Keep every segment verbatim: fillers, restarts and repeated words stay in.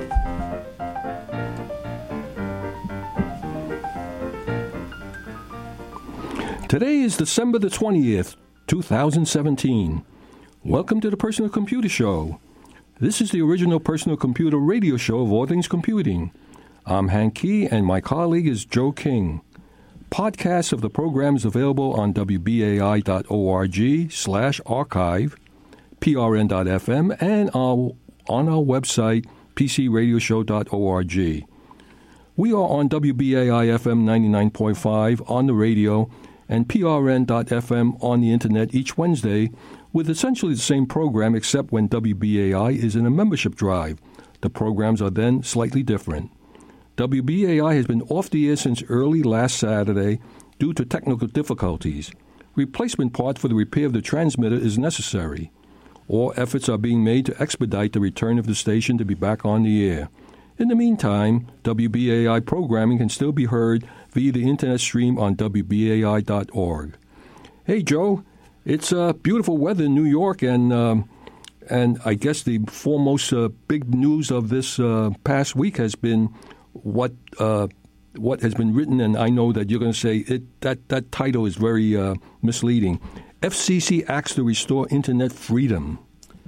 Today is December the twentieth, two thousand seventeen. Welcome to the Personal Computer Show. This is the original personal computer radio show of all things computing. I'm Hank Key, and my colleague is Joe King. Podcasts of the program is available on W B A I dot org slash archive, P R N dot F M, and our, on our website, P C radio show dot org. We are on W B A I F M ninety-nine point five on the radio and P R N dot F M on the Internet each Wednesday, with essentially the same program except when W B A I is in a membership drive. The programs are then slightly different. W B A I has been off the air since early last Saturday due to technical difficulties. Replacement parts for the repair of the transmitter is necessary. All efforts are being made to expedite the return of the station to be back on the air. In the meantime, W B A I programming can still be heard via the Internet stream on W B A I dot org. Hey, Joe, it's uh, beautiful weather in New York, and um, and I guess the foremost uh, big news of this uh, past week has been what uh, what has been written, and I know that you're going to say it. That that title is very uh, misleading. F C C acts to restore Internet freedom.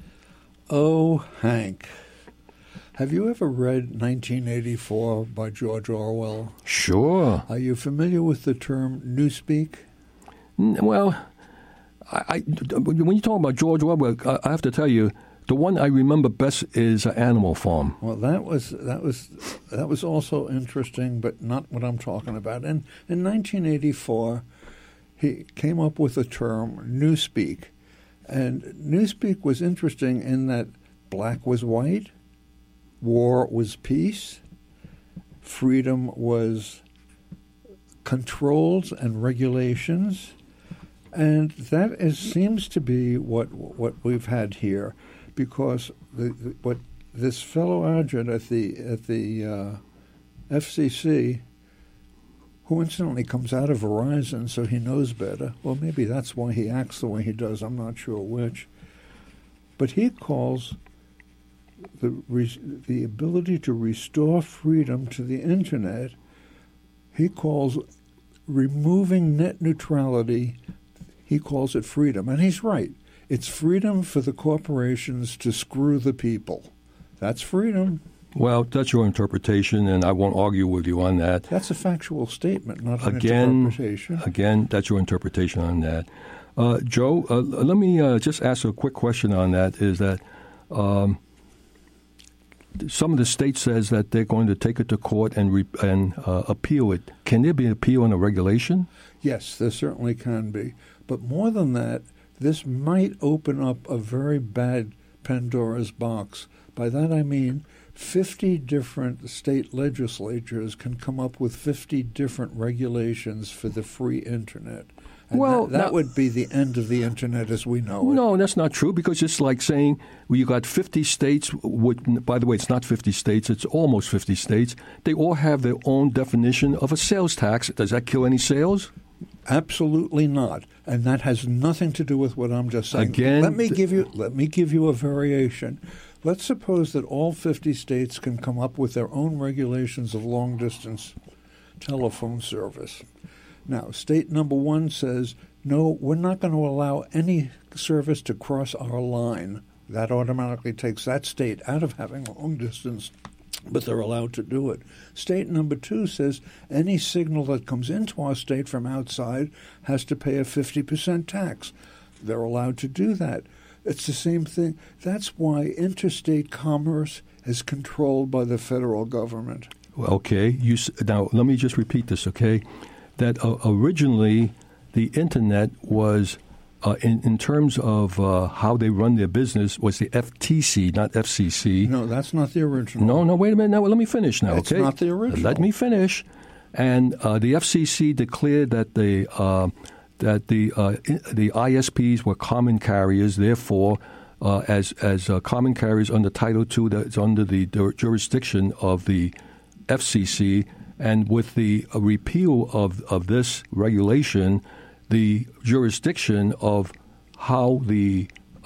Oh, Hank. Have you ever read nineteen eighty-four by George Orwell? Sure. Are you familiar with the term newspeak? Well, I, I, when you talk about George Orwell, I, I have to tell you, the one I remember best is Animal Farm. Well, that was that was that was also interesting, but not what I'm talking about. In in nineteen eighty-four, he came up with the term newspeak, and newspeak was interesting in that black was white. War was peace. Freedom was controls and regulations. And that is, seems to be what what we've had here, because the, the, what this fellow agent at the at the uh, F C C, who incidentally comes out of Verizon, so he knows better. Well, maybe that's why he acts the way he does. I'm not sure which. But he calls The, the ability to restore freedom to the Internet, he calls removing net neutrality, he calls it freedom. And he's right. It's freedom for the corporations to screw the people. That's freedom. Well, that's your interpretation, and I won't argue with you on that. That's a factual statement, not an again, interpretation. Again, that's your interpretation on that. Uh, Joe, uh, let me uh, just ask a quick question on that, is that um, some of the states says that they're going to take it to court and re- and uh, appeal it. Can there be an appeal on a regulation? Yes, there certainly can be. But more than that, this might open up a very bad Pandora's box. By that I mean fifty different state legislatures can come up with fifty different regulations for the free Internet. And well, that, that now, would be the end of the Internet as we know it. No, that's not true, because it's like saying well, you got fifty states. With, by the way, it's not fifty states. It's almost fifty states. They all have their own definition of a sales tax. Does that kill any sales? Absolutely not. And that has nothing to do with what I'm just saying. Again, let me give you let me give you a variation. Let's suppose that all fifty states can come up with their own regulations of long-distance telephone service. Now, state number one says, no, we're not going to allow any service to cross our line. That automatically takes that state out of having long distance, but they're allowed to do it. State number two says any signal that comes into our state from outside has to pay a fifty percent tax. They're allowed to do that. It's the same thing. That's why interstate commerce is controlled by the federal government. Okay. You, now, let me just repeat this, okay? That uh, originally the Internet was, uh, in, in terms of uh, how they run their business, was the F T C, not F C C. No, that's not the original. No, no, wait a minute. Now, let me finish now, it's okay? It's not the original. Let me finish. And uh, the F C C declared that the uh, that the uh, the I S Ps were common carriers, therefore, uh, as as uh, common carriers under Title two, that's under the jurisdiction of the F C C. And with the uh, repeal of, of this regulation, the jurisdiction of how the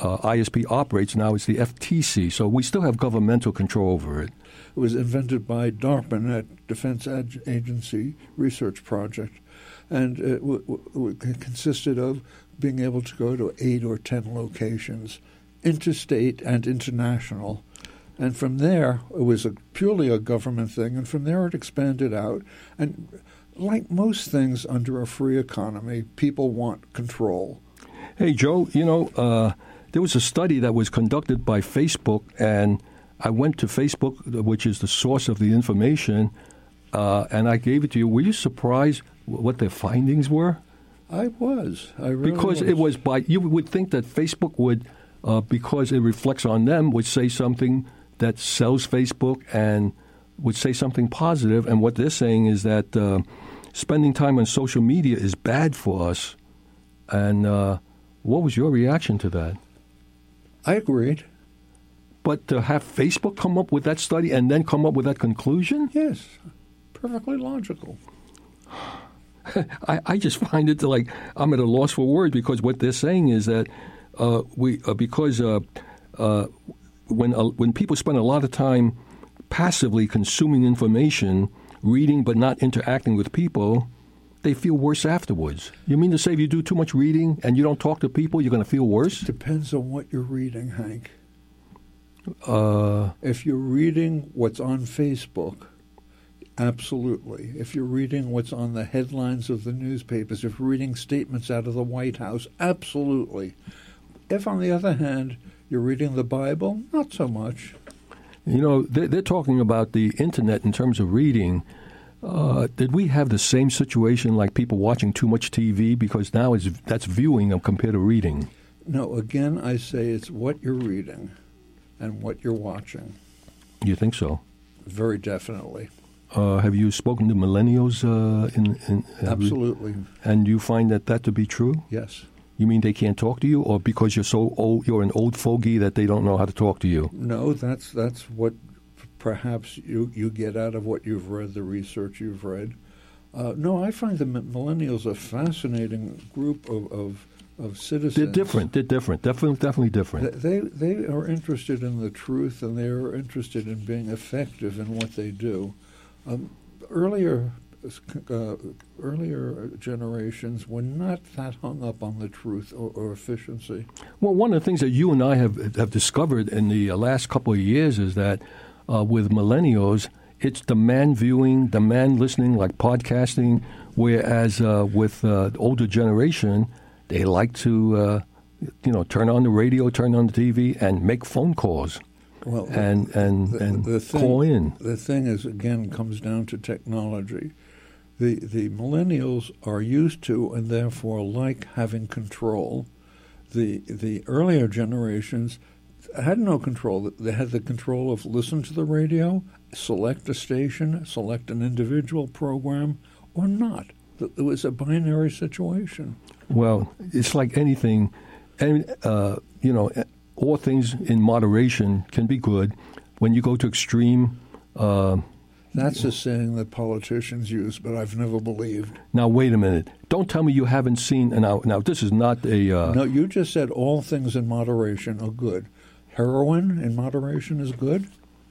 uh, I S P operates now is the F T C, so we still have governmental control over it. It was invented by DARPA, at Defense Ag- Agency Research Project, and it, w- w- it consisted of being able to go to eight or ten locations, interstate and international. And from there, it was a, purely a government thing, and from there it expanded out. And like most things under a free economy, people want control. Hey, Joe, you know, uh, there was a study that was conducted by Facebook, and I went to Facebook, which is the source of the information, uh, and I gave it to you. Were you surprised what their findings were? I was. I really Because was. it was by, you would think that Facebook would, uh, because it reflects on them, would say something that sells Facebook and would say something positive. And what they're saying is that uh, spending time on social media is bad for us. And uh, what was your reaction to that? I agreed. But to have Facebook come up with that study and then come up with that conclusion? Yes, perfectly logical. I, I just find it like I'm at a loss for words, because what they're saying is that uh, we uh, because uh, uh, when uh, when people spend a lot of time passively consuming information, reading but not interacting with people, they feel worse afterwards. You mean to say if you do too much reading and you don't talk to people, you're going to feel worse? Depends on what you're reading, Hank. Uh, if you're reading what's on Facebook, absolutely. If you're reading what's on the headlines of the newspapers, if you're reading statements out of the White House, absolutely. If, on the other hand, you're reading the Bible, not so much. You know, they're, they're talking about the Internet in terms of reading. Uh, did we have the same situation like people watching too much T V? Because now it's, that's viewing compared to reading. No, again, I say it's what you're reading and what you're watching. You think so? Very definitely. Uh, have you spoken to millennials? Uh, in, in Absolutely. You, and you find that that to be true? Yes. You mean they can't talk to you, or because you're so old, you're an old fogey that they don't know how to talk to you? No, that's that's what perhaps you, you get out of what you've read, the research you've read. Uh, no, I find the millennials a fascinating group of, of, of citizens. They're different. They're different. Definitely, definitely different. They, they they are interested in the truth, and they are interested in being effective in what they do. Um, earlier, uh, earlier generations were not that hung up on the truth or, or efficiency. Well, one of the things that you and I have have discovered in the last couple of years is that uh, with millennials, it's the man viewing, the man listening, like podcasting, whereas uh, with uh, the older generation, they like to, uh, you know, turn on the radio, turn on the T V, and make phone calls. Well, and and, the, and the thing, call in. The thing is, again, comes down to technology. The the millennials are used to and therefore like having control. The the earlier generations had no control. They had the control of listen to the radio, select a station, select an individual program, or not. It was a binary situation. Well, it's like anything, and uh, you know. All things in moderation can be good. When you go to extreme... Uh, That's a saying that politicians use, but I've never believed. Now, wait a minute. Don't tell me you haven't seen... Now, now this is not a... Uh, no, you just said all things in moderation are good. Heroin in moderation is good?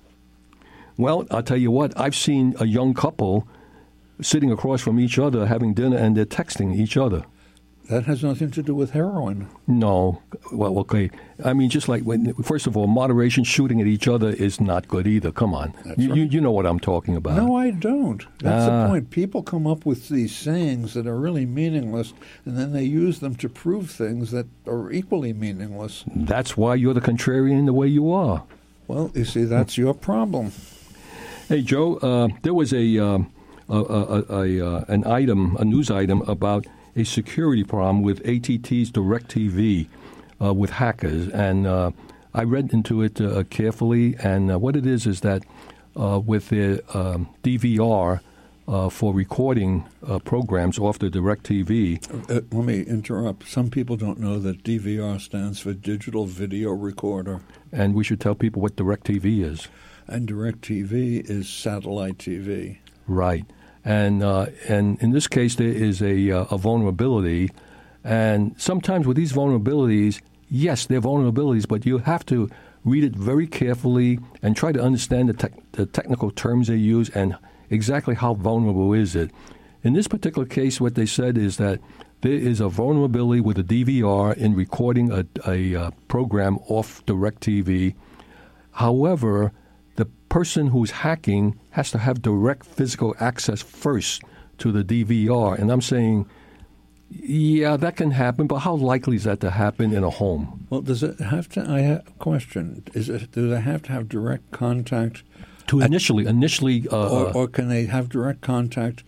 Well, I'll tell you what. I've seen a young couple sitting across from each other having dinner, and they're texting each other. That has nothing to do with heroin. No. Well, okay. I mean, just like, when, first of all, moderation, shooting at each other is not good either. Come on. You, right. you, you know what I'm talking about. No, I don't. That's uh, the point. People come up with these sayings that are really meaningless, and then they use them to prove things that are equally meaningless. That's why you're the contrarian the way you are. Well, you see, that's your problem. Hey, Joe, uh, there was a, um, a, a, a, a an item, a news item about a security problem with A T T's DirecTV uh, with hackers. And uh, I read into it uh, carefully, and uh, what it is is that uh, with the um, D V R uh, for recording uh, programs off the DirecTV... Uh, let me interrupt. Some people don't know that D V R stands for Digital Video Recorder. And we should tell people what DirecTV is. And DirecTV is satellite T V. Right. And uh, and in this case, there is a, uh, a vulnerability. And sometimes with these vulnerabilities, yes, they're vulnerabilities, but you have to read it very carefully and try to understand the, tech, the technical terms they use and exactly how vulnerable is it. In this particular case, what they said is that there is a vulnerability with a D V R in recording a, a, a program off DirecTV. However, the person who's hacking has to have direct physical access first to the D V R. And I'm saying, yeah, that can happen, but how likely is that to happen in a home? Well, does it have to? I have a question. Is it? Do they have to have direct contact? To initially, initially, uh, or, or can they have direct contact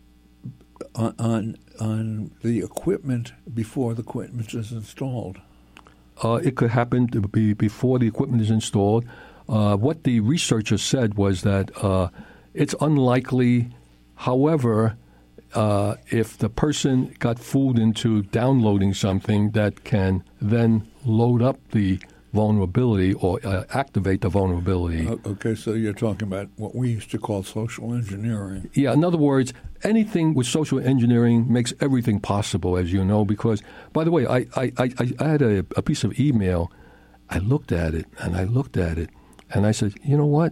on, on on the equipment before the equipment is installed? Uh, it could happen to be before the equipment is installed. Uh, what the researchers said was that uh, it's unlikely. However, uh, if the person got fooled into downloading something that can then load up the vulnerability or uh, activate the vulnerability. Okay, so you're talking about what we used to call social engineering. Yeah, in other words, anything with social engineering makes everything possible, as you know, because, by the way, I, I, I, I had a, a piece of email. I looked at it, and I looked at it, and I said, you know what?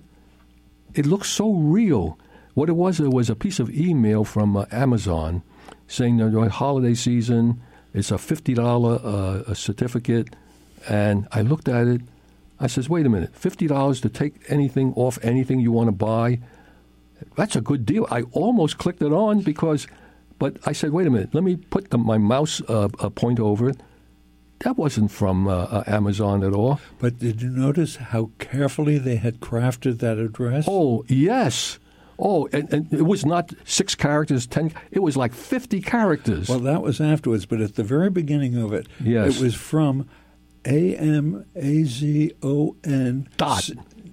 It looks so real. What it was, it was a piece of email from uh, Amazon saying that during holiday season, it's a fifty dollars uh, a certificate. And I looked at it. I says, wait a minute, fifty dollars to take anything off anything you want to buy? That's a good deal. I almost clicked it on because, but I said, wait a minute, let me put the, my mouse uh, uh, point over it. That wasn't from uh, uh, Amazon at all. But did you notice how carefully they had crafted that address? Oh, yes. Oh, and, and it was not six characters, ten. It was like fifty characters. Well, that was afterwards, but at the very beginning of it, yes. it was from A M A Z O N. Dot.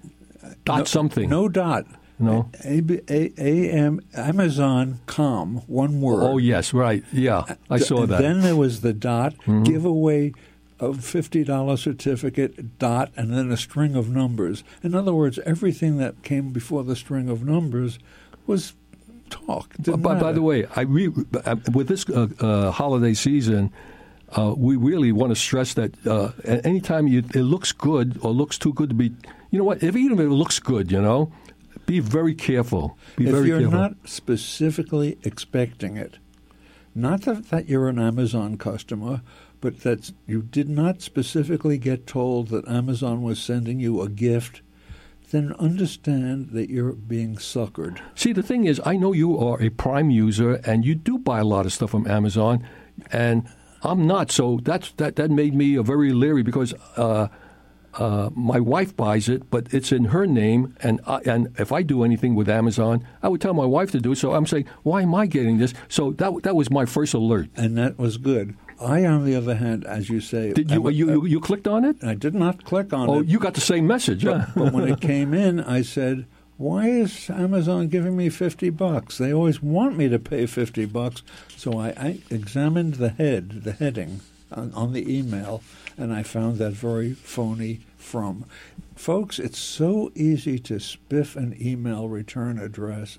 Dot no, something. No dot. No. A, A, A M Amazon dot com, one word. Oh, yes, right. Yeah, I saw that. Then there was the dot, mm-hmm. giveaway a fifty dollars certificate, dot, and then a string of numbers. In other words, everything that came before the string of numbers was talk. By, by the way, I re, with this uh, uh, holiday season, uh, we really want to stress that uh, anytime you, it looks good or looks too good to be, you know what, if even if it looks good, you know, be very careful. Be if very you're careful. not specifically expecting it, not that, that you're an Amazon customer, but that you did not specifically get told that Amazon was sending you a gift, then understand that you're being suckered. See, the thing is, I know you are a Prime user, and you do buy a lot of stuff from Amazon, and I'm not. So that's, that, that made me a very leery because uh, uh, my wife buys it, but it's in her name, and I, and if I do anything with Amazon, I would tell my wife to do it. So I'm saying, why am I getting this? So that that was my first alert. And that was good. I, on the other hand, as you say... Did you, I, you, you, you clicked on it? I did not click on oh, it. Oh, you got the same message. But, huh? but when it came in, I said, why is Amazon giving me fifty bucks? They always want me to pay fifty bucks. So I, I examined the head, the heading on, on the email, and I found that very phony from. Folks, it's so easy to spiff an email return address.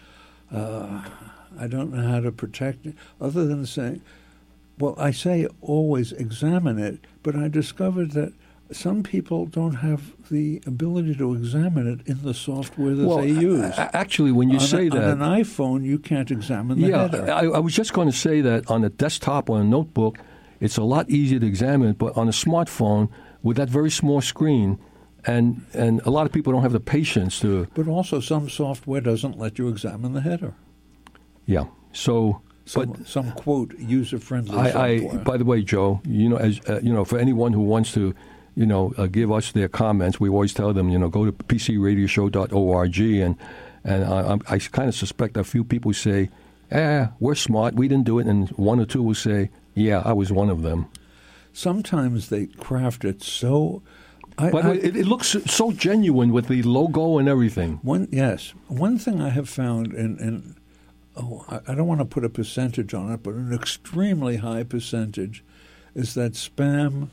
Uh, I don't know how to protect it, other than saying... Well, I say always examine it, but I discovered that some people don't have the ability to examine it in the software that well, they use. Actually, when you on say a, that... On an iPhone, you can't examine the yeah, header. I, I was just going to say that on a desktop or a notebook, it's a lot easier to examine it, but on a smartphone, with that very small screen, and, and a lot of people don't have the patience to... But also, some software doesn't let you examine the header. Yeah, so... Some, but some quote user-friendly I, software. I, by the way, Joe, you know, as uh, you know, for anyone who wants to, you know, uh, give us their comments, we always tell them, you know, go to p c radio show dot org, and and I, I kind of suspect a few people say, "Eh, we're smart, we didn't do it," and one or two will say, "Yeah, I was one of them." Sometimes they craft it so. I, but I, it, it looks so genuine with the logo and everything. One yes, one thing I have found in. in Oh, I don't want to put a percentage on it, but an extremely high percentage is that spam,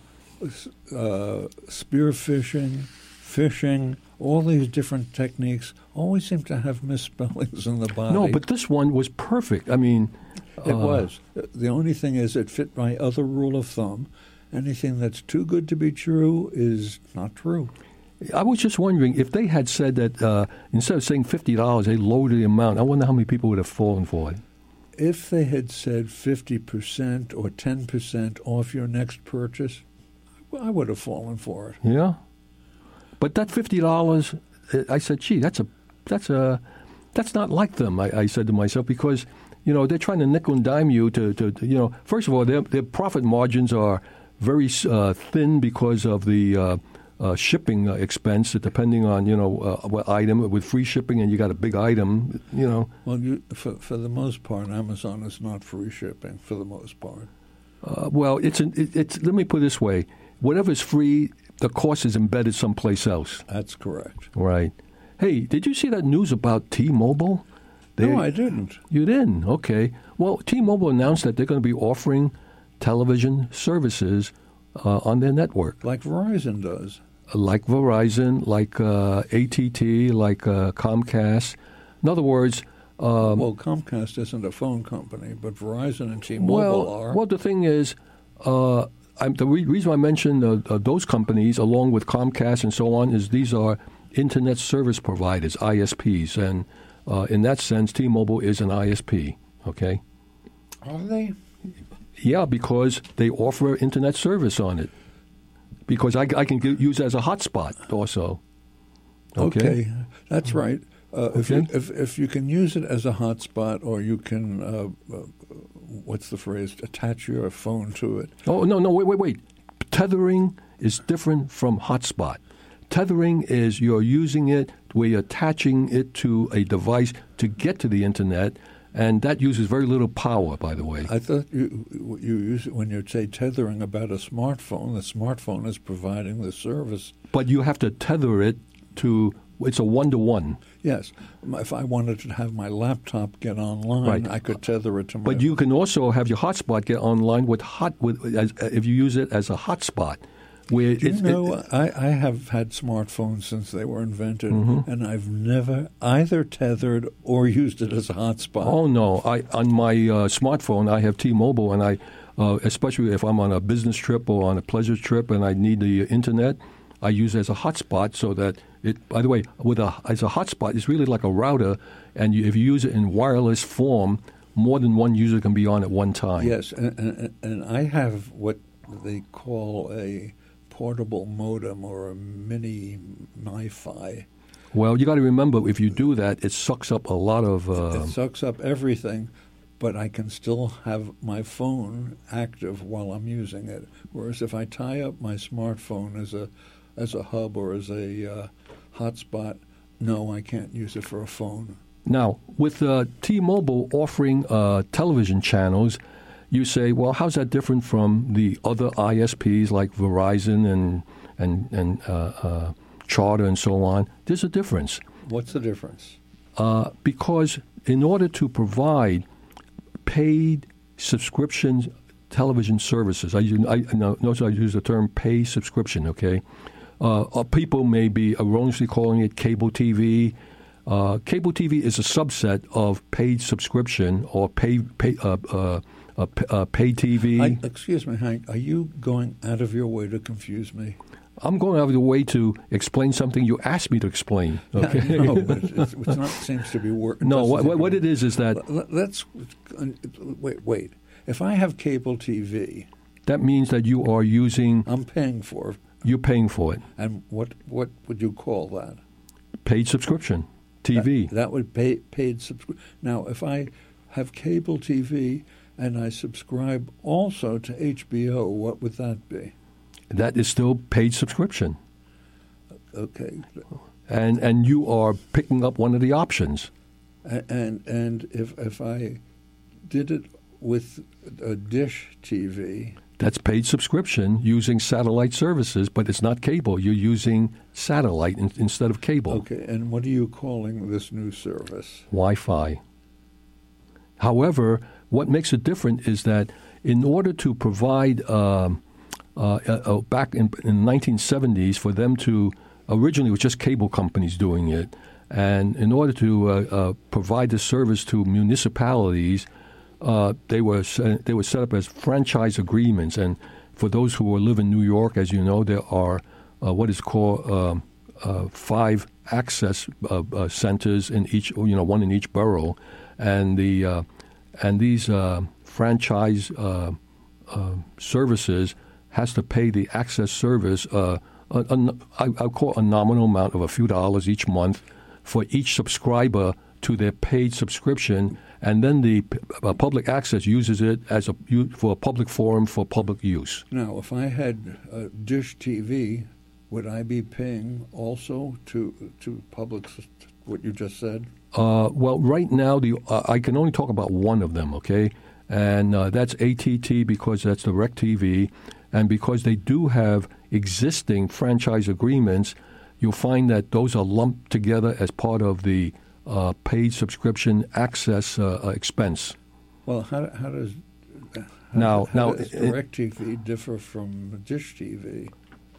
uh, spear phishing, phishing, all these different techniques always seem to have misspellings in the body. No, but this one was perfect. I mean... It uh, was. The only thing is it fit my other rule of thumb, anything that's too good to be true is not true. I was just wondering if they had said that uh, instead of saying fifty dollars, they lowered the amount. I wonder how many people would have fallen for it. If they had said fifty percent or ten percent off your next purchase, I would have fallen for it. Yeah, but that fifty dollars, I said, gee, that's a that's a that's not like them. I, I said to myself, because you know they're trying to nickel and dime you to, to, to you know. First of all, their their profit margins are very uh, thin because of the uh, uh, shipping uh, expense, depending on you know uh, what item. With free shipping, and you got a big item, you know. Well, you, for for the most part, Amazon is not free shipping. For the most part. Uh, well, it's an, it, it's. Let me put it this way: whatever's free, the cost is embedded someplace else. That's correct. Right. Hey, did you see that news about T-Mobile? They, no, I didn't. You didn't? Okay. Well, T-Mobile announced that they're going to be offering television services uh, on their network. Like Verizon does. Like Verizon, like uh, A T T, like uh, Comcast. In other words... Um, well, Comcast isn't a phone company, but Verizon and T-Mobile well, are. Well, the thing is... Uh, I'm, the re- reason I mentioned uh, uh, those companies, along with Comcast and so on, is these are Internet service providers, I S Ps. And uh, in that sense, T-Mobile is an I S P, okay? Are they? Yeah, because they offer Internet service on it. Because I, I can get, use it as a hotspot also. Okay, okay that's right. Uh, if, okay. you, if if you can use it as a hotspot, or you can, uh, uh, what's the phrase, attach your phone to it. Oh, no, no, wait, wait, wait. Tethering is different from hotspot. Tethering is you're using it where you're attaching it to a device to get to the Internet, and that uses very little power, by the way. I thought you you use it when you say tethering about a smartphone. The smartphone is providing the service. But you have to tether it to, it's a one-to-one. Yes. If I wanted to have my laptop get online, right. I could tether it to my... But you can also have your hotspot get online with hot with as, if you use it as a hotspot. Where Do you it's, know, it, I, I have had smartphones since they were invented, mm-hmm. and I've never either tethered or used it as a hotspot. Oh, no. I on my uh, smartphone, I have T-Mobile, and I, uh, especially if I'm on a business trip or on a pleasure trip and I need the Internet, I use it as a hotspot so that it, by the way, with a as a hotspot, it's really like a router, and you, if you use it in wireless form, more than one user can be on at one time. Yes, and, and, and I have what they call a portable modem or a mini MiFi. Well, you got to remember, if you do that, it sucks up a lot of... Uh, it sucks up everything, but I can still have my phone active while I'm using it. Whereas if I tie up my smartphone as a as a hub or as a uh, hotspot, no, I can't use it for a phone. Now, with uh, T-Mobile offering uh, television channels, you say, well, how's that different from the other I S Ps like Verizon and and and uh, uh, Charter and so on? There's a difference. What's the difference? Uh, because in order to provide paid subscription television services, I, I notice I use the term pay subscription, okay? Uh, people may be erroneously calling it cable T V. Uh, cable T V is a subset of paid subscription or pay, pay uh, uh, uh, uh, pay T V. I, excuse me, Hank. Are you going out of your way to confuse me? I'm going out of the way to explain something you asked me to explain. Okay. Yeah, no, but it's, it's not seems to be working. No, what, what it is is that let's wait. Wait. If I have cable T V, that means that you are using. I'm paying for it. You're paying for it. And what what would you call that? Paid subscription, T V. That, that would pay paid subscription. Now, if I have cable T V and I subscribe also to H B O, what would that be? That is still paid subscription. Okay. And and you are picking up one of the options. And and, and if if I did it with a Dish T V, that's paid subscription using satellite services, but it's not cable. You're using satellite in, instead of cable. Okay, and what are you calling this new service? Wi-Fi. However, what makes it different is that in order to provide, um, uh, uh, back in, in the nineteen seventies, for them to, originally it was just cable companies doing it, and in order to uh, uh, provide the service to municipalities, Uh, they were they were set up as franchise agreements, and for those who live in New York, as you know, there are uh, what is called um, uh, five access uh, uh, centers in each, you know, one in each borough, and the uh, and these uh, franchise uh, uh, services has to pay the access service. Uh, a, a, I, I call a nominal amount of a few dollars each month for each subscriber to their paid subscription, and then the uh, public access uses it as a for a public forum for public use. Now, if I had uh, Dish T V, would I be paying also to to public what you just said? Uh, well, right now the uh, I can only talk about one of them, okay, and uh, that's A T T because that's DirecTV, and because they do have existing franchise agreements, you'll find that those are lumped together as part of the uh, paid subscription access uh, uh, expense. Well, how, how does how, now how now does DirecTV differ from Dish T V?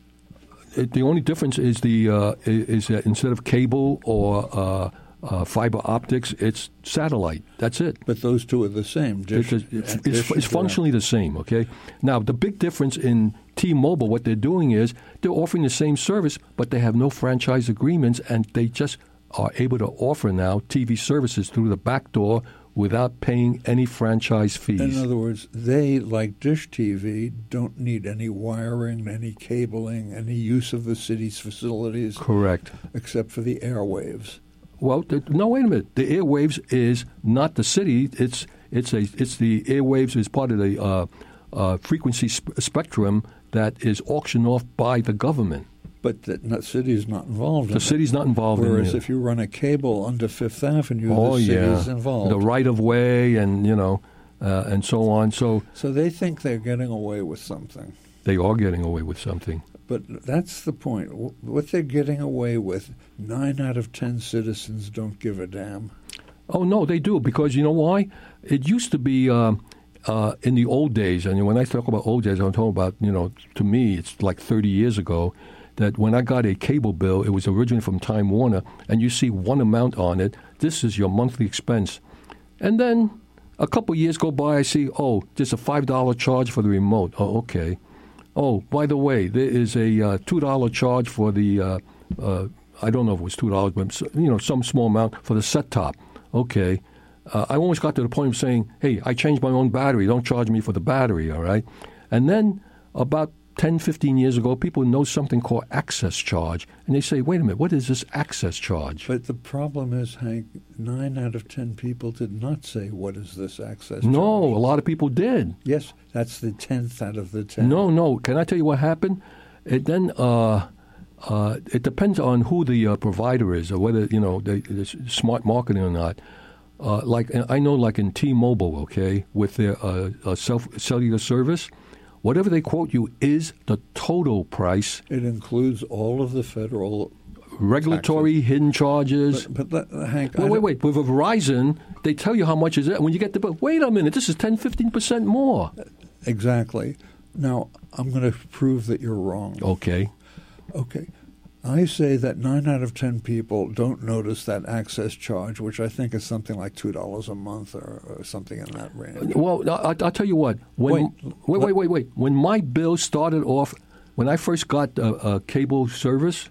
It, the only difference is the uh, is that instead of cable or uh, uh, fiber optics, it's satellite. That's it. But those two are the same. Dish, it's, it's, and it's, Dish it's functionally the same. Okay. Now the big difference in T-Mobile, what they're doing is they're offering the same service, but they have no franchise agreements, and they just are able to offer now T V services through the back door without paying any franchise fees. In other words, they, like Dish T V, don't need any wiring, any cabling, any use of the city's facilities. Correct. Except for the airwaves. Well, the, no, wait a minute. The airwaves is not the city. It's it's a it's the airwaves is part of the uh, uh, frequency sp- spectrum that is auctioned off by the government. But the city is not involved in The city's not involved in it. Whereas if you run a cable under Fifth Avenue, oh, the city's yeah. involved. The right-of-way and, you know, uh, and so on. So So they think they're getting away with something. They are getting away with something. But that's the point. What they're getting away with, nine out of ten citizens don't give a damn. Oh, no, they do, because you know why? It used to be uh, uh, in the old days, and when I talk about old days, I'm talking about, you know, to me, it's like thirty years ago, that when I got a cable bill, it was originally from Time Warner, and you see one amount on it. This is your monthly expense. And then a couple years go by, I see, oh, there's a five dollar charge for the remote. Oh, okay. Oh, by the way, there is a uh, two dollar charge for the, uh, uh, I don't know if it was two dollars, but, you know, some small amount for the set-top. Okay. Uh, I almost got to the point of saying, hey, I changed my own battery. Don't charge me for the battery, all right? And then about ten, fifteen years ago, people know something called access charge. And they say, wait a minute, what is this access charge? But the problem is, Hank, nine out of ten people did not say, what is this access No, charge? a lot of people did. Yes, that's the tenth out of the ten. No, no. Can I tell you what happened? It then uh, uh, it depends on who the uh, provider is, or whether, you know, they, it's smart marketing or not. Uh, like I know, like in T-Mobile, okay, with their uh, uh, self cellular service, whatever they quote you is the total price. It includes all of the federal regulatory taxes. Hidden charges. But, but that, Hank, wait, wait, wait. With Verizon, they tell you how much is it. When you get the bill, wait a minute, this is ten, fifteen percent more. Exactly. Now, I'm going to prove that you're wrong. Okay. Okay. I say that nine out of ten people don't notice that access charge, which I think is something like two dollars a month or, or something in that range. Well, I, I'll tell you what. When, wait, wait, wait, wait, wait. When my bill started off, when I first got a, a cable service,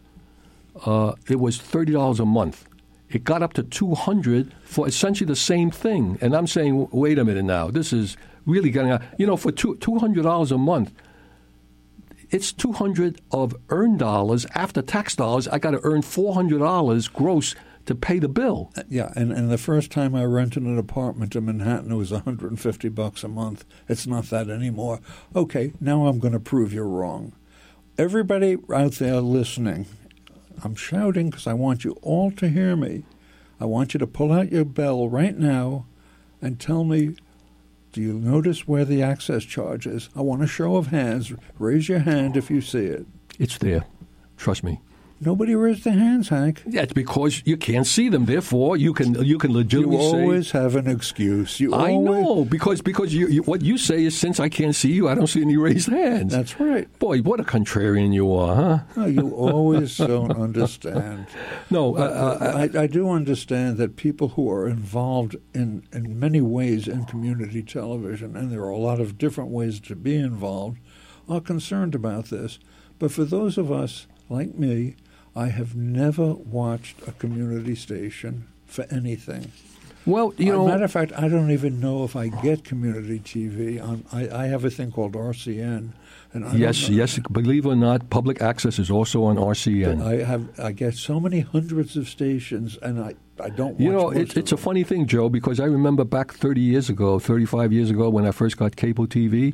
uh, it was thirty dollars a month. It got up to two hundred dollars for essentially the same thing. And I'm saying, wait a minute now. This is really getting out. You know, for two, two hundred dollars a month, it's two hundred of earned dollars. After tax dollars, I got to earn four hundred dollars gross to pay the bill. Yeah, and, and the first time I rented an apartment in Manhattan, it was one hundred fifty bucks a month. It's not that anymore. Okay, now I'm going to prove you're wrong. Everybody out there listening, I'm shouting because I want you all to hear me. I want you to pull out your bell right now and tell me, do you notice where the access charge is? I want a show of hands. Raise your hand if you see it. It's there. Trust me. Nobody raised their hands, Hank. Yeah, it's because you can't see them. Therefore, you can you can legitimately say... You always say, have an excuse. You I always... know, because because you, you, what you say is, since I can't see you, I don't see any raised hands. That's right. Boy, what a contrarian you are, huh? No, you always don't understand. No, uh, uh, I, I do understand that people who are involved in, in many ways in community television, and there are a lot of different ways to be involved, are concerned about this. But for those of us like me, I have never watched a community station for anything. Well, you know, As a matter of fact, I don't even know if I get community T V. On, I, I have a thing called R C N. And I yes, yes. Believe it or not, public access is also on R C N. I have I get so many hundreds of stations, and I, I don't watch You know, most it's, of it's a them. funny thing, Joe, because I remember back thirty years ago, thirty-five years ago, when I first got cable T V.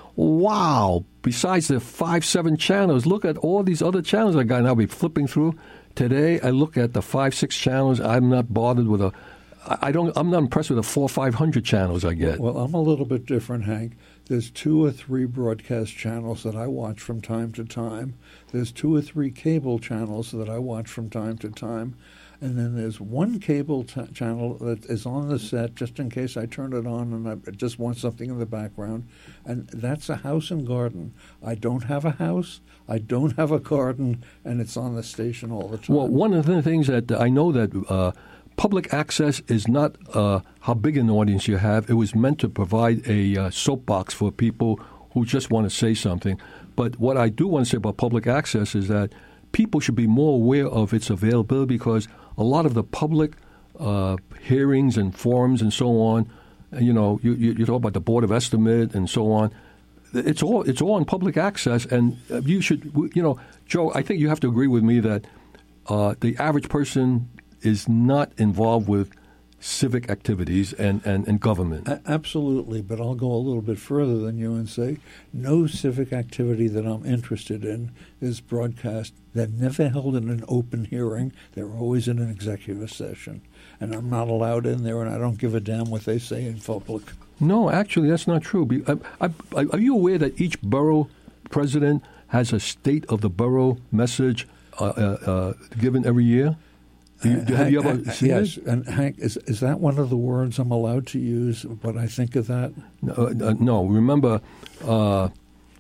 Wow! Besides the five, seven channels, look at all these other channels I got. And I'll be flipping through. Today, I look at the five, six channels. I'm not bothered with a. I don't. I'm not impressed with the four, five hundred channels I get. Well, I'm a little bit different, Hank. There's two or three broadcast channels that I watch from time to time. There's two or three cable channels that I watch from time to time. And then there's one cable t- channel that is on the set just in case I turn it on and I just want something in the background. And that's a house and garden. I don't have a house. I don't have a garden. And it's on the station all the time. Well, one of the things that I know that uh, public access is not uh, how big an audience you have. It was meant to provide a uh, soapbox for people who just want to say something. But what I do want to say about public access is that people should be more aware of its availability, because a lot of the public uh, hearings and forums and so on, you know, you, you, you talk about the Board of Estimate and so on. It's all it's all in public access, and you should, you know, Joe, I think you have to agree with me that uh, the average person is not involved with civic activities and, and, and government. A- absolutely, but I'll go a little bit further than you and say no civic activity that I'm interested in is broadcast. They're never held in an open hearing. They're always in an executive session. And I'm not allowed in there, and I don't give a damn what they say in public. No, actually, that's not true. Be- I, I, I, are you aware that each borough president has a state of the borough message uh, uh, uh, given every year? Do you, do, have you ever Uh, seen yes, it? and Hank, is is that one of the words I'm allowed to use? What I think of that? Uh, uh, no, remember, uh,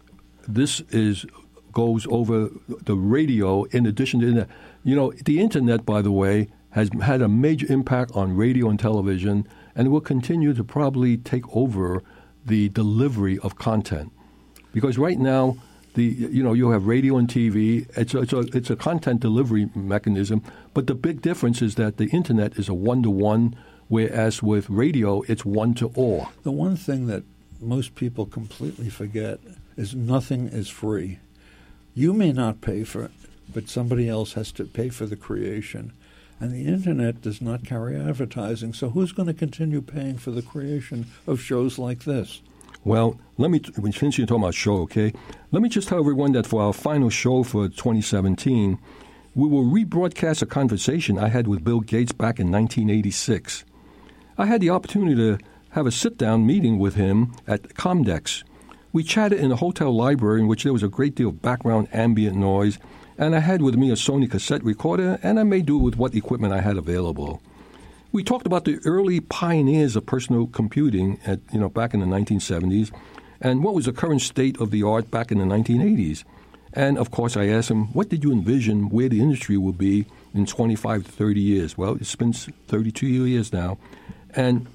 this is goes over the radio in addition to the internet. You know, the internet, by the way, has had a major impact on radio and television, and will continue to probably take over the delivery of content. Because right now, the you know you have radio and T V. It's a, it's a it's a content delivery mechanism, but the big difference is that the internet is a one to one, whereas with radio it's one to all. The one thing that most people completely forget is nothing is free. You may not pay for it, but somebody else has to pay for the creation. And the internet does not carry advertising, so who's going to continue paying for the creation of shows like this? Well, let me, since you're talking about show, okay, let me just tell everyone that for our final show for twenty seventeen, we will rebroadcast a conversation I had with Bill Gates back in nineteen eighty-six. I had the opportunity to have a sit-down meeting with him at Comdex. We chatted in a hotel library in which there was a great deal of background ambient noise, and I had with me a Sony cassette recorder, and I made do with what equipment I had available. We talked about the early pioneers of personal computing at, you know, back in the nineteen seventies, and what was the current state of the art back in the nineteen eighties. And, of course, I asked him, what did you envision where the industry will be in twenty-five to thirty years? Well, it's been thirty-two years now. And,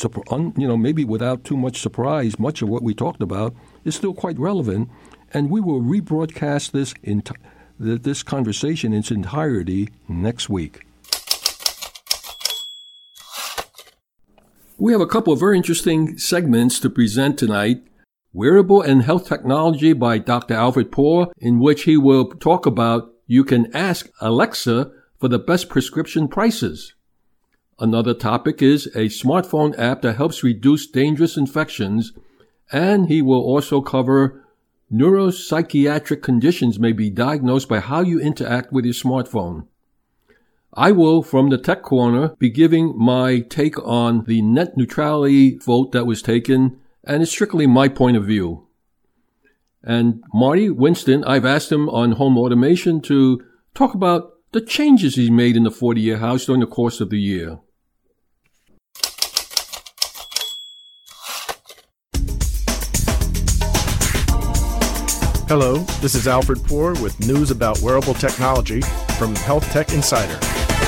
you know, maybe without too much surprise, much of what we talked about is still quite relevant. And we will rebroadcast this, in t- this conversation in its entirety next week. We have a couple of very interesting segments to present tonight. Wearable and Health Technology by Doctor Alfred Poor, in which he will talk about you can ask Alexa for the best prescription prices. Another topic is a smartphone app that helps reduce dangerous infections, and he will also cover neuropsychiatric conditions may be diagnosed by how you interact with your smartphone. I will, from the Tech Corner, be giving my take on the net neutrality vote that was taken, and it's strictly my point of view. And Marty Winston, I've asked him on home automation to talk about the changes he made in the forty-year house during the course of the year. Hello, this is Alfred Poor with news about wearable technology from Health Tech Insider.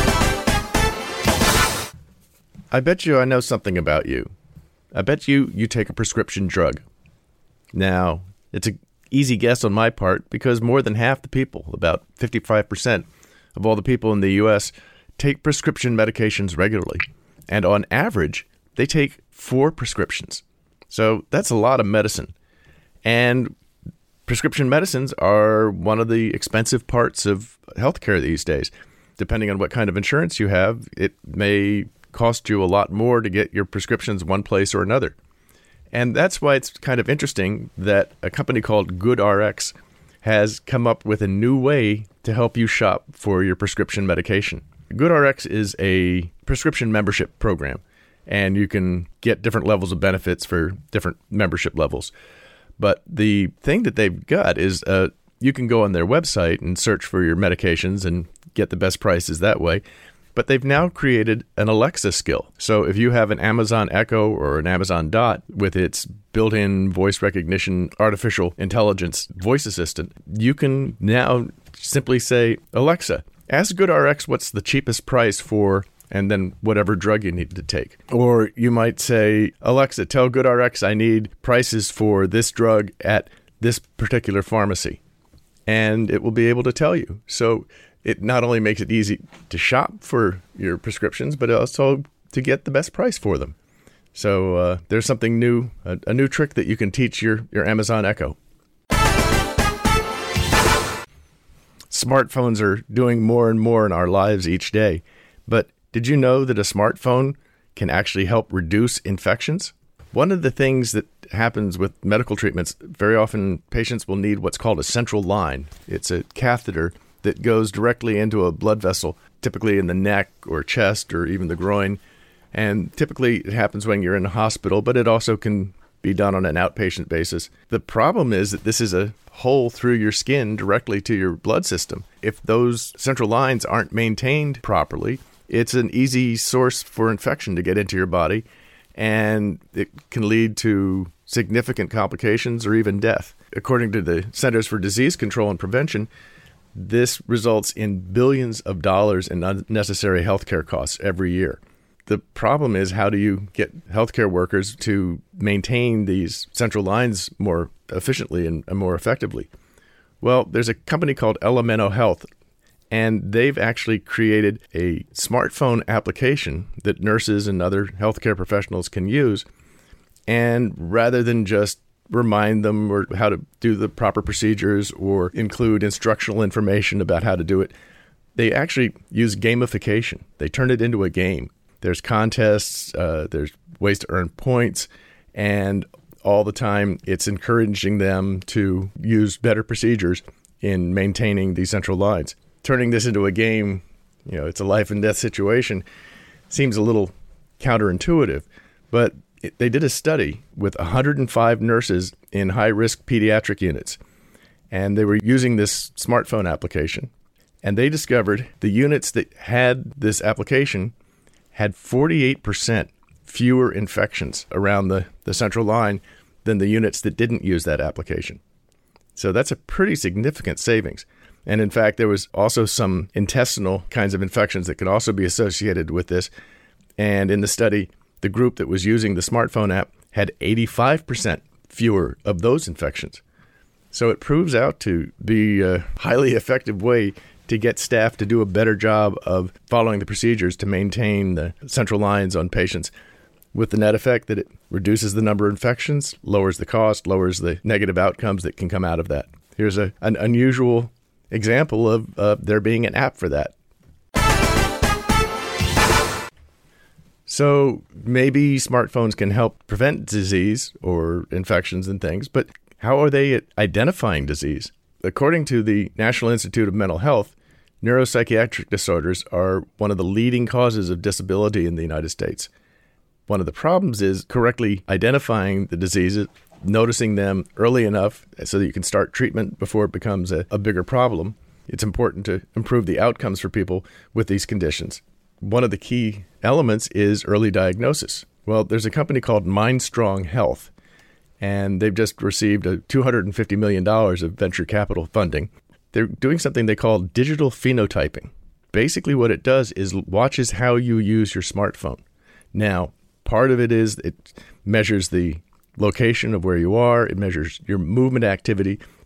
I bet you I know something about you. I bet you you take a prescription drug. Now, it's a easy guess on my part because more than half the people, about fifty-five percent of all the people in the U S, take prescription medications regularly. And on average, they take four prescriptions. So that's a lot of medicine. And prescription medicines are one of the expensive parts of healthcare these days. Depending on what kind of insurance you have, it may cost you a lot more to get your prescriptions one place or another. And that's why it's kind of interesting that a company called GoodRx has come up with a new way to help you shop for your prescription medication. GoodRx is a prescription membership program, and you can get different levels of benefits for different membership levels. But the thing that they've got is uh, you can go on their website and search for your medications and get the best prices that way. But they've now created an Alexa skill. So if you have an Amazon Echo or an Amazon Dot with its built-in voice recognition, artificial intelligence voice assistant, you can now simply say, Alexa, ask GoodRx what's the cheapest price for, and then whatever drug you need to take. Or you might say, Alexa, tell GoodRx I need prices for this drug at this particular pharmacy. And it will be able to tell you. So it not only makes it easy to shop for your prescriptions, but also to get the best price for them. So uh, there's something new, a, a new trick that you can teach your, your Amazon Echo. Smartphones are doing more and more in our lives each day. But did you know that a smartphone can actually help reduce infections? One of the things that happens with medical treatments, very often patients will need what's called a central line. It's a catheter that goes directly into a blood vessel, typically in the neck or chest or even the groin. And typically it happens when you're in a hospital, but it also can be done on an outpatient basis. The problem is that this is a hole through your skin directly to your blood system. If those central lines aren't maintained properly, it's an easy source for infection to get into your body, and it can lead to significant complications or even death. According to the Centers for Disease Control and Prevention, this results in billions of dollars in unnecessary healthcare costs every year. The problem is, how do you get healthcare workers to maintain these central lines more efficiently and more effectively? Well, there's a company called Elemento Health, and they've actually created a smartphone application that nurses and other healthcare professionals can use. And rather than just remind them or how to do the proper procedures or include instructional information about how to do it, they actually use gamification. They turn it into a game. There's contests, uh, there's ways to earn points, and all the time it's encouraging them to use better procedures in maintaining these central lines. Turning this into a game, you know, it's a life and death situation, seems a little counterintuitive, but it, they did a study with one hundred five nurses in high-risk pediatric units, and they were using this smartphone application, and they discovered the units that had this application had forty-eight percent fewer infections around the, the central line than the units that didn't use that application. So that's a pretty significant savings. And in fact, there was also some intestinal kinds of infections that could also be associated with this. And in the study, the group that was using the smartphone app had eighty-five percent fewer of those infections. So it proves out to be a highly effective way to get staff to do a better job of following the procedures to maintain the central lines on patients, with the net effect that it reduces the number of infections, lowers the cost, lowers the negative outcomes that can come out of that. Here's a, an unusual example of uh, there being an app for that. So maybe smartphones can help prevent disease or infections and things, but how are they at identifying disease? According to the National Institute of Mental Health, neuropsychiatric disorders are one of the leading causes of disability in the United States. One of the problems is correctly identifying the diseases, noticing them early enough so that you can start treatment before it becomes a, a bigger problem. It's important to improve the outcomes for people with these conditions. One of the key elements is early diagnosis. Well, there's a company called MindStrong Health, and they've just received a two hundred fifty million dollars of venture capital funding. They're doing something they call digital phenotyping. Basically what it does is watches how you use your smartphone. Now, part of it is it measures the location of where you are, it measures your movement activity,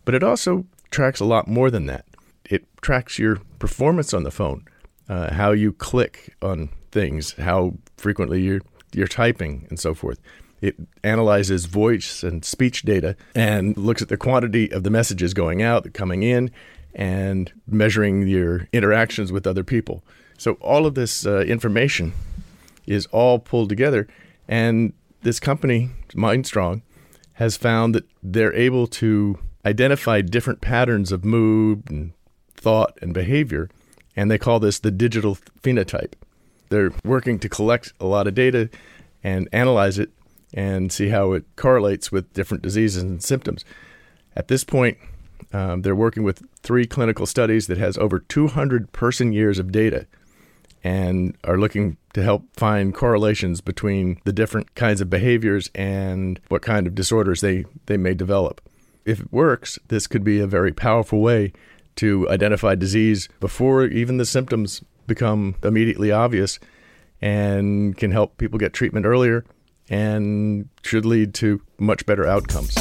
But it also tracks a lot more than that. It tracks your performance on the phone, uh, how you click on things, how frequently you're, you're typing, and so forth. It analyzes voice and speech data and looks at the quantity of the messages going out, coming in, and measuring your interactions with other people. So all of this uh, information is all pulled together, and this company, Mindstrong, has found that they're able to identify different patterns of mood and thought and behavior, and they call this the digital phenotype. They're working to collect a lot of data and analyze it and see how it correlates with different diseases and symptoms. At this point, um, they're working with three clinical studies that has over two hundred person years of data and are looking to help find correlations between the different kinds of behaviors and what kind of disorders they, they may develop. If it works, this could be a very powerful way to identify disease before even the symptoms become immediately obvious, and can help people get treatment earlier and should lead to much better outcomes.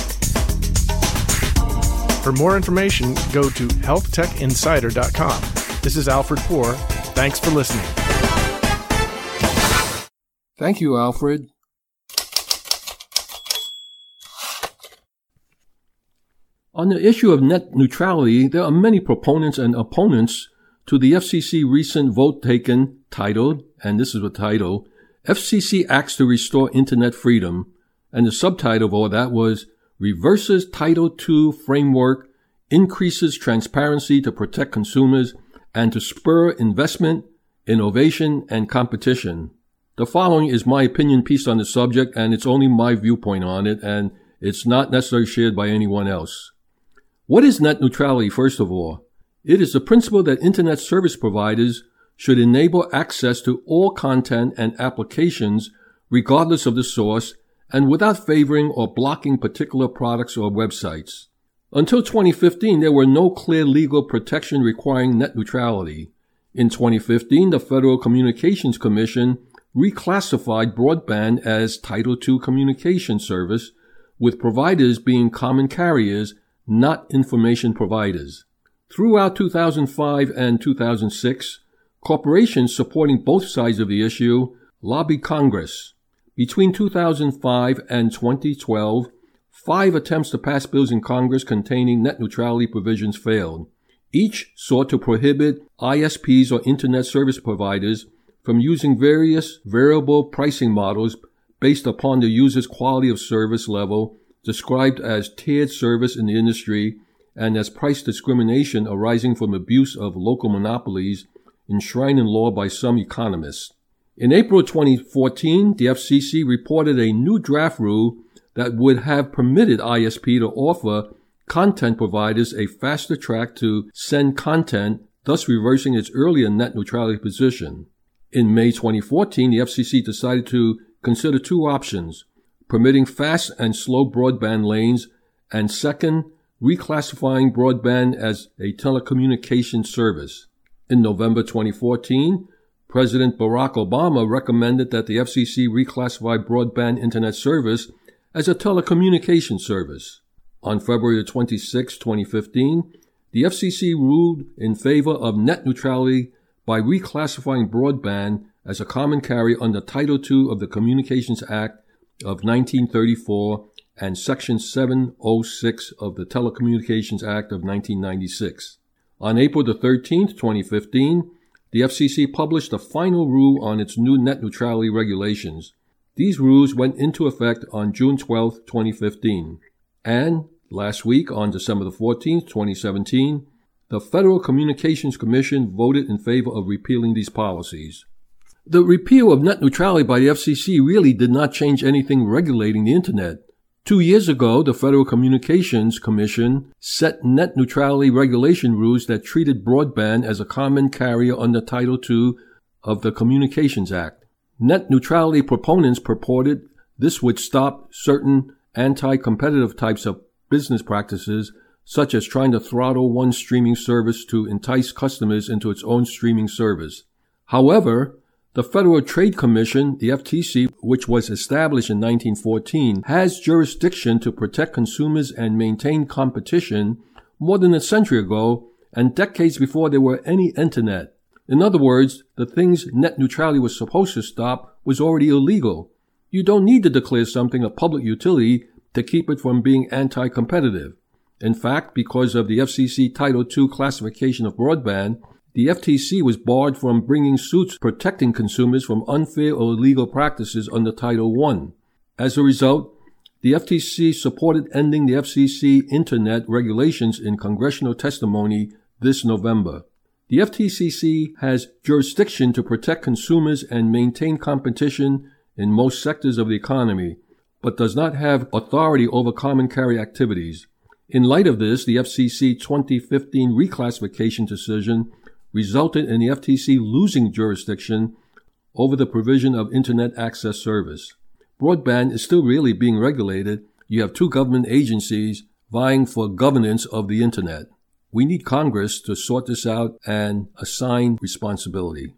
For more information, go to health tech insider dot com. This is Alfred Poor. Thanks for listening. Thank you, Alfred. On the issue of net neutrality, there are many proponents and opponents to the F C C recent vote taken titled, and this is the title, F C C Acts to Restore Internet Freedom, and the subtitle of all that was Reverses Title two Framework, Increases Transparency to Protect Consumers and to Spur Investment, Innovation, and Competition. The following is my opinion piece on the subject, and it's only my viewpoint on it, and it's not necessarily shared by anyone else. What is net neutrality, first of all? It is the principle that Internet service providers should enable access to all content and applications regardless of the source and without favoring or blocking particular products or websites. Until twenty fifteen, there were no clear legal protection requiring net neutrality. In twenty fifteen, the Federal Communications Commission reclassified broadband as Title two communication service, with providers being common carriers, not information providers. Throughout two thousand five and two thousand six, corporations supporting both sides of the issue lobbied Congress. Between two thousand five and twenty twelve, five attempts to pass bills in Congress containing net neutrality provisions failed. Each sought to prohibit I S Ps or Internet service providers from using various variable pricing models based upon the user's quality of service level, described as tiered service in the industry, and as price discrimination arising from abuse of local monopolies enshrined in law by some economists. In April twenty fourteen, the F C C reported a new draft rule that would have permitted I S P to offer content providers a faster track to send content, thus reversing its earlier net neutrality position. In May twenty fourteen, the F C C decided to consider two options: permitting fast and slow broadband lanes, and second, reclassifying broadband as a telecommunications service. In November twenty fourteen, President Barack Obama recommended that the F C C reclassify broadband internet service as a telecommunications service. On February twenty-sixth, twenty fifteen, the F C C ruled in favor of net neutrality by reclassifying broadband as a common carrier under Title two of the Communications Act of nineteen thirty-four and Section seven oh six of the Telecommunications Act of nineteen ninety-six. On April the thirteenth, twenty fifteen, the F C C published a final rule on its new net neutrality regulations. These rules went into effect on June twelfth, twenty fifteen. And last week, on December the fourteenth, twenty seventeen, the Federal Communications Commission voted in favor of repealing these policies. The repeal of net neutrality by the F C C really did not change anything regulating the Internet. Two years ago, the Federal Communications Commission set net neutrality regulation rules that treated broadband as a common carrier under Title two of the Communications Act. Net neutrality proponents purported this would stop certain anti-competitive types of business practices, such as trying to throttle one streaming service to entice customers into its own streaming service. However, the Federal Trade Commission, the F T C, which was established in nineteen fourteen, has jurisdiction to protect consumers and maintain competition more than a century ago and decades before there were any internet. In other words, the things net neutrality was supposed to stop was already illegal. You don't need to declare something a public utility to keep it from being anti-competitive. In fact, because of the F C C Title two classification of broadband, the F T C was barred from bringing suits protecting consumers from unfair or illegal practices under Title one. As a result, the F T C supported ending the F C C Internet regulations in congressional testimony this November. The F T C has jurisdiction to protect consumers and maintain competition in most sectors of the economy, but does not have authority over common carrier activities. In light of this, the F C C twenty fifteen reclassification decision resulted in the F T C losing jurisdiction over the provision of Internet access service. Broadband is still really being regulated. You have two government agencies vying for governance of the Internet. We need Congress to sort this out and assign responsibility.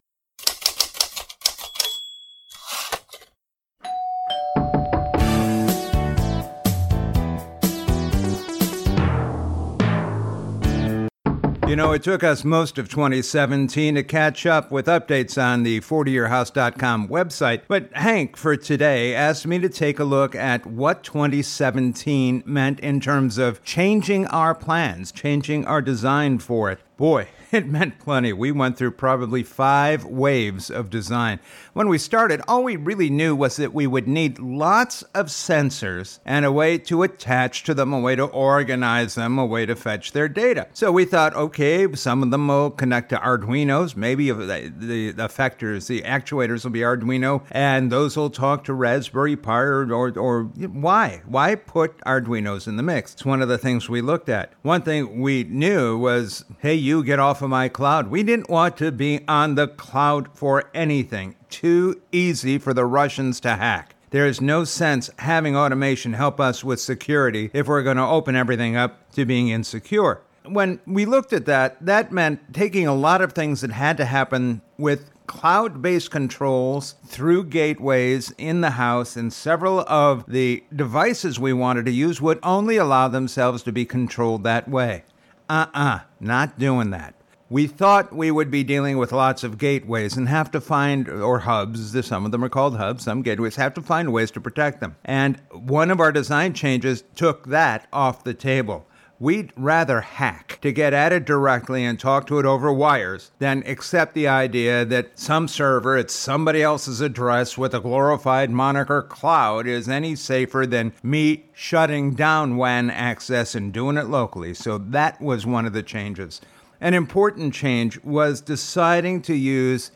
You know, it took us most of twenty seventeen to catch up with updates on the forty year house dot com website, but Hank, for today, asked me to take a look at what twenty seventeen meant in terms of changing our plans, changing our design for it. Boy, it meant plenty. We went through probably five waves of design. When we started, all we really knew was that we would need lots of sensors and a way to attach to them, a way to organize them, a way to fetch their data. So we thought, okay, some of them will connect to Arduinos. Maybe the, the, the effectors, the actuators will be Arduino, and those will talk to Raspberry Pi or, or, or why? Why put Arduinos in the mix? It's one of the things we looked at. One thing we knew was, hey, you get off of my cloud. We didn't want to be on the cloud for anything. Too easy for the Russians to hack. There is no sense having automation help us with security if we're going to open everything up to being insecure. When we looked at that, that meant taking a lot of things that had to happen with cloud-based controls through gateways in the house, and several of the devices we wanted to use would only allow themselves to be controlled that way. Uh-uh, not doing that. We thought we would be dealing with lots of gateways and have to find, or hubs, some of them are called hubs, some gateways, have to find ways to protect them. And one of our design changes took that off the table. We'd rather hack to get at it directly and talk to it over wires than accept the idea that some server at somebody else's address with a glorified moniker cloud is any safer than me shutting down W A N access and doing it locally. So that was one of the changes. An important change was deciding to use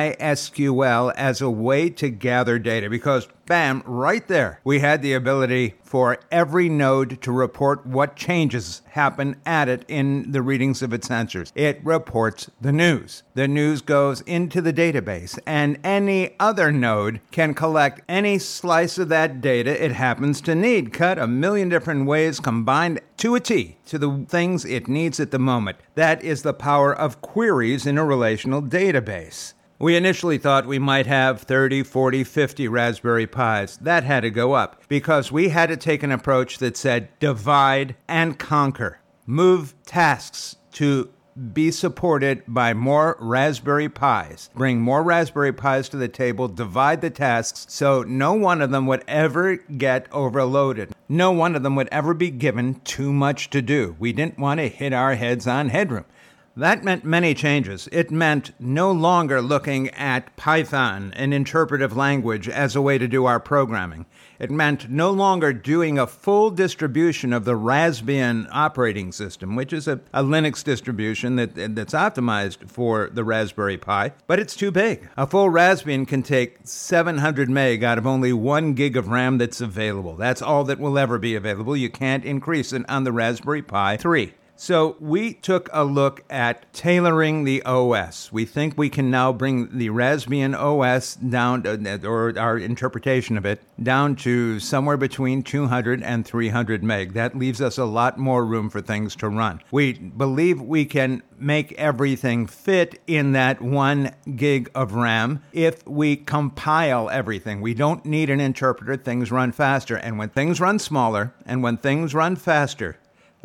MySQL as a way to gather data because, bam, right there, we had the ability for every node to report what changes happen at it in the readings of its sensors. It reports the news. The news goes into the database, and any other node can collect any slice of that data it happens to need, cut a million different ways, combined to a T to the things it needs at the moment. That is the power of queries in a relational database. We initially thought we might have thirty, forty, fifty Raspberry Pis. That had to go up because we had to take an approach that said divide and conquer. Move tasks to be supported by more Raspberry Pis. Bring more Raspberry Pis to the table, divide the tasks so no one of them would ever get overloaded. No one of them would ever be given too much to do. We didn't want to hit our heads on headroom. That meant many changes. It meant no longer looking at Python, an interpretive language, as a way to do our programming. It meant no longer doing a full distribution of the Raspbian operating system, which is a, a Linux distribution that, that's optimized for the Raspberry Pi, but it's too big. A full Raspbian can take seven hundred meg out of only one gig of RAM that's available. That's all that will ever be available. You can't increase it on the Raspberry Pi three. So we took a look at tailoring the O S. We think we can now bring the Raspbian O S down, to, or our interpretation of it, down to somewhere between two hundred and three hundred meg. That leaves us a lot more room for things to run. We believe we can make everything fit in that one gig of RAM if we compile everything. We don't need an interpreter. Things run faster. And when things run smaller and when things run faster,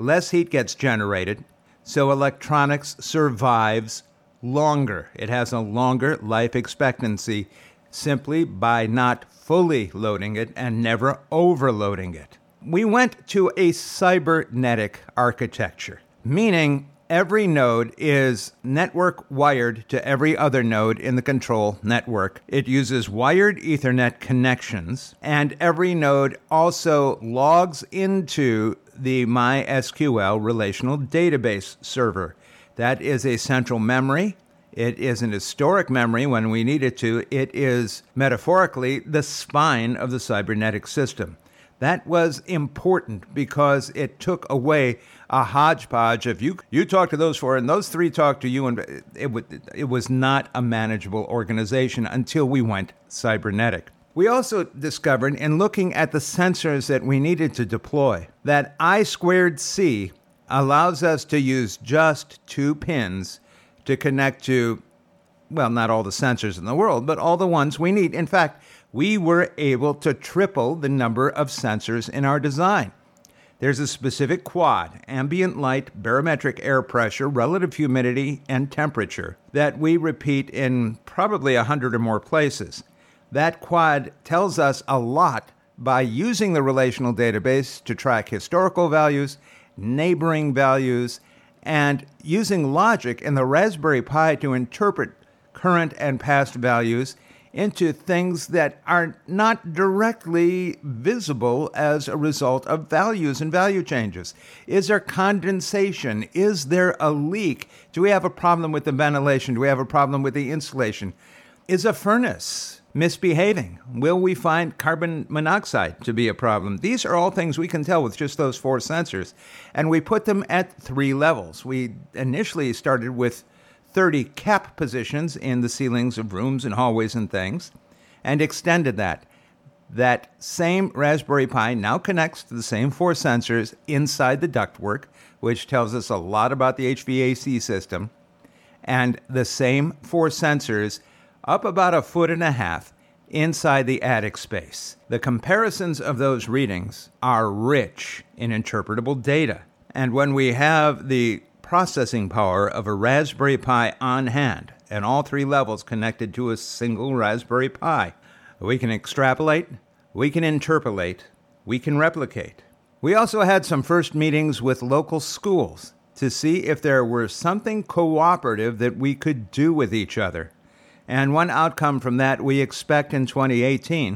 less heat gets generated, so electronics survives longer. It has a longer life expectancy simply by not fully loading it and never overloading it. We went to a cybernetic architecture, meaning every node is network wired to every other node in the control network. It uses wired Ethernet connections, and every node also logs into the MySQL relational database server. That is a central memory. It is an historic memory when we need it to. It is, metaphorically, the spine of the cybernetic system. That was important because it took away a hodgepodge of you. You talk to those four, and those three talk to you, and it, w- it was not a manageable organization until we went cybernetic. We also discovered, in looking at the sensors that we needed to deploy, that I squared C allows us to use just two pins to connect to, well, not all the sensors in the world, but all the ones we need. In fact, we were able to triple the number of sensors in our design. There's a specific quad, ambient light, barometric air pressure, relative humidity, and temperature, that we repeat in probably a hundred or more places. That quad tells us a lot by using the relational database to track historical values, neighboring values, and using logic in the Raspberry Pi to interpret current and past values into things that are not directly visible as a result of values and value changes. Is there condensation? Is there a leak? Do we have a problem with the ventilation? Do we have a problem with the insulation? Is a furnace misbehaving? Will we find carbon monoxide to be a problem? These are all things we can tell with just those four sensors. And we put them at three levels. We initially started with thirty cap positions in the ceilings of rooms and hallways and things, and extended that. That same Raspberry Pi now connects to the same four sensors inside the ductwork, which tells us a lot about the H V A C system, and the same four sensors up about a foot and a half inside the attic space. The comparisons of those readings are rich in interpretable data, and when we have the processing power of a Raspberry Pi on hand and all three levels connected to a single Raspberry Pi, we can extrapolate, we can interpolate, we can replicate. We also had some first meetings with local schools to see if there were something cooperative that we could do with each other. And one outcome from that we expect in twenty eighteen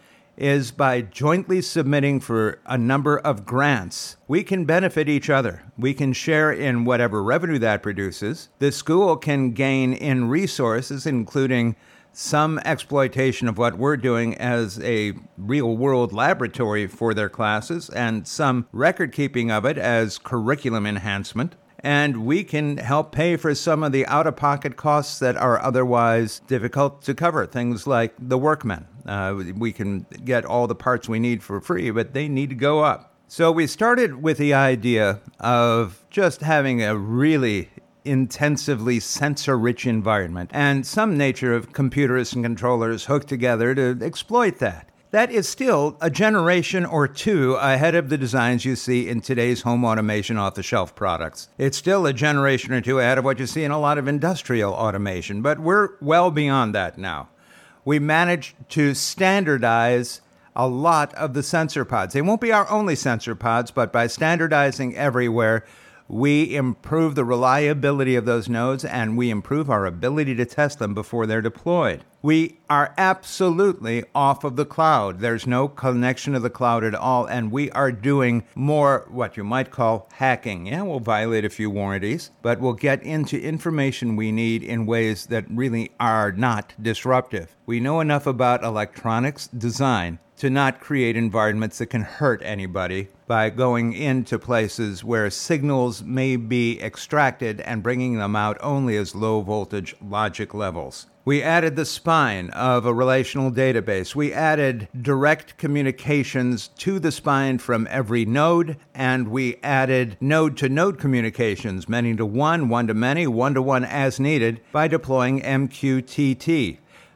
is by jointly submitting for a number of grants, we can benefit each other. We can share in whatever revenue that produces. The school can gain in resources, including some exploitation of what we're doing as a real-world laboratory for their classes, and some record-keeping of it as curriculum enhancement. And we can help pay for some of the out-of-pocket costs that are otherwise difficult to cover, things like the workmen. Uh, we can get all the parts we need for free, but they need to go up. So we started with the idea of just having a really intensively sensor-rich environment and some nature of computers and controllers hooked together to exploit that. That is still a generation or two ahead of the designs you see in today's home automation off-the-shelf products. It's still a generation or two ahead of what you see in a lot of industrial automation, but we're well beyond that now. We managed to standardize a lot of the sensor pods. They won't be our only sensor pods, but by standardizing everywhere, we improve the reliability of those nodes, and we improve our ability to test them before they're deployed. We are absolutely off of the cloud. There's no connection to the cloud at all, and we are doing more what you might call hacking. Yeah, we'll violate a few warranties, but we'll get into information we need in ways that really are not disruptive. We know enough about electronics design to not create environments that can hurt anybody by going into places where signals may be extracted and bringing them out only as low-voltage logic levels. We added the spine of a relational database. We added direct communications to the spine from every node, and we added node-to-node communications, many to one, one to many, one to one as needed, by deploying M Q T T.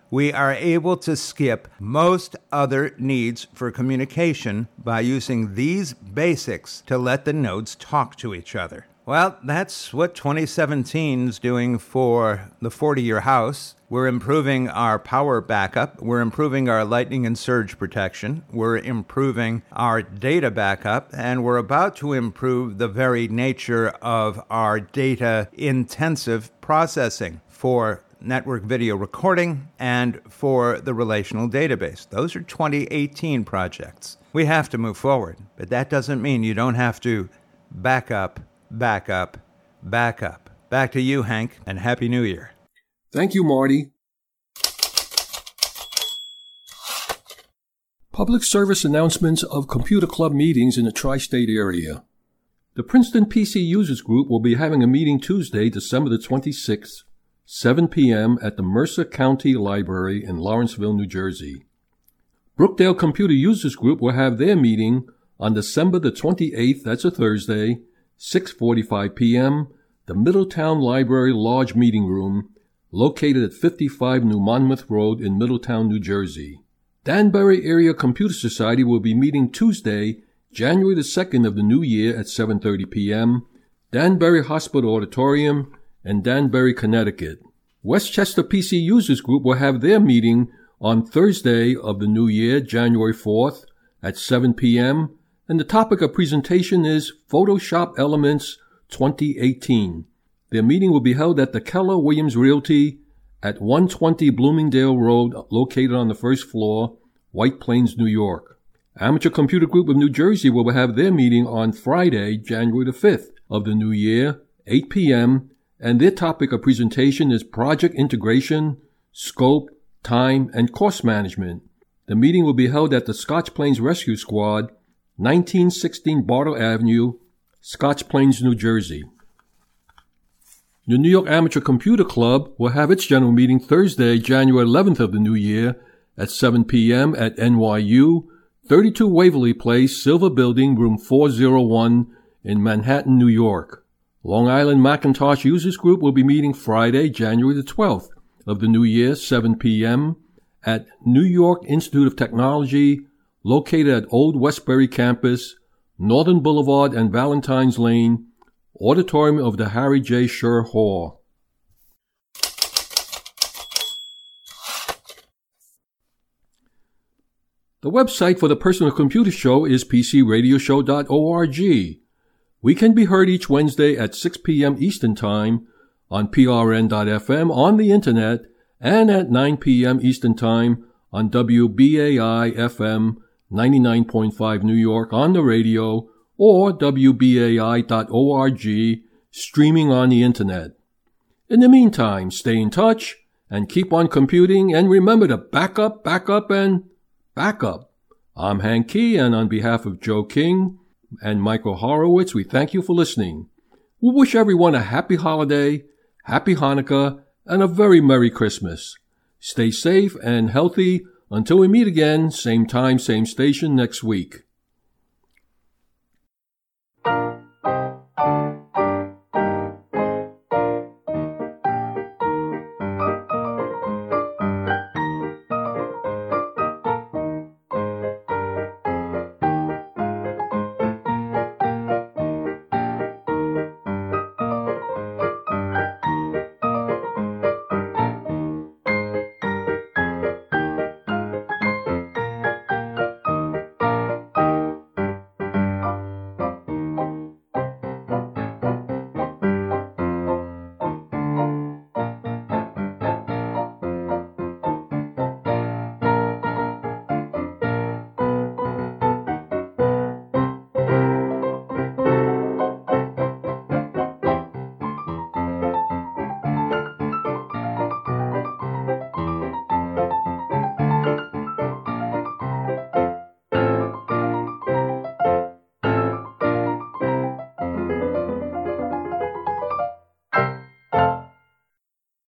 we are able to skip most other needs for communication by using these basics to let the nodes talk to each other. Well, that's what twenty seventeen is doing for the forty-year house. We're improving our power backup. We're improving our lightning and surge protection. We're improving our data backup. And we're about to improve the very nature of our data-intensive processing for network video recording and for the relational database. Those are twenty eighteen projects. We have to move forward, but that doesn't mean you don't have to back up, back up, back up. Back to you, Hank, and Happy New Year. Thank you, Marty. Public service announcements of computer club meetings in the tri-state area. The Princeton P C Users Group will be having a meeting Tuesday, December the twenty-sixth, seven p.m. at the Mercer County Library in Lawrenceville, New Jersey. Brookdale Computer Users Group will have their meeting on December the twenty-eighth, that's a Thursday, six forty-five p.m., the Middletown Library Large Meeting Room, located at fifty-five New Monmouth Road in Middletown, New Jersey. Danbury Area Computer Society will be meeting Tuesday, January the second of the new year at seven thirty p.m., Danbury Hospital Auditorium in Danbury, Connecticut. Westchester P C Users Group will have their meeting on Thursday of the new year, January fourth, at seven p.m., and the topic of presentation is Photoshop Elements twenty eighteen. Their meeting will be held at the Keller Williams Realty at one twenty Bloomingdale Road, located on the first floor, White Plains, New York. Amateur Computer Group of New Jersey will have their meeting on Friday, January the fifth of the new year, eight p.m., and their topic of presentation is Project Integration, Scope, Time, and Cost Management. The meeting will be held at the Scotch Plains Rescue Squad, nineteen sixteen Bartle Avenue, Scotch Plains, New Jersey. The New York Amateur Computer Club will have its general meeting Thursday, January eleventh of the new year at seven p.m. at N Y U, thirty-two Waverly Place, Silver Building, room four oh one in Manhattan, New York. Long Island Macintosh Users Group will be meeting Friday, January the twelfth of the new year, seven p.m. at New York Institute of Technology, located at Old Westbury Campus, Northern Boulevard and Valentine's Lane, Auditorium of the Harry J. Scher Hall. The website for the Personal Computer Show is p c radio show dot org. We can be heard each Wednesday at six p.m. Eastern Time on p r n dot f m on the Internet and at nine p.m. Eastern Time on W B A I F M ninety-nine point five New York on the radio or w b a i dot org streaming on the Internet. In the meantime, stay in touch and keep on computing, and remember to back up, back up, and back up. I'm Hank Key, and on behalf of Joe King and Michael Horowitz, we thank you for listening. We wish everyone a happy holiday, happy Hanukkah, and a very Merry Christmas. Stay safe and healthy until we meet again, same time, same station next week.